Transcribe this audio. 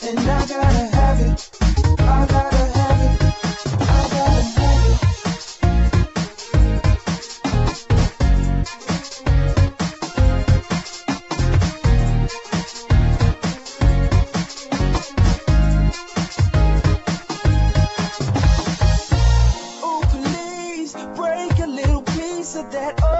and I gotta have it. I gotta have it. I gotta have it. Oh, please break a little piece of that.